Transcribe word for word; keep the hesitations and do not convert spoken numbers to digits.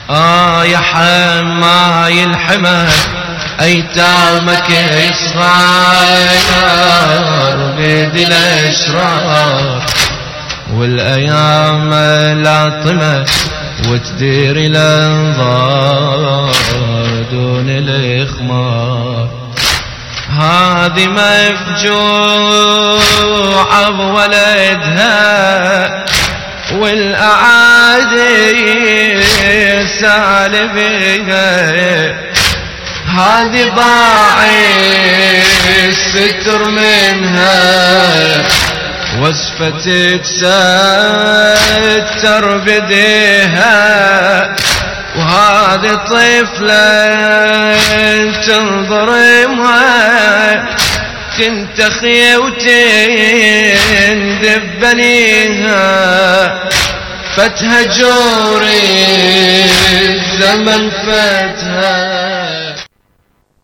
آه يا حماي الحمى أيتامك صغار بيد الأشرار، والأيام لاطمة وتدير الأنظار دون الإخمار. هذه مفجوعة بولدها والأعادي سالبها، هذه باعي الستر منها وصفة تستر بديها، وهذه طفلة تنظرمها تنتخي وتندب بنيها، فتها جوري الزمن فتها.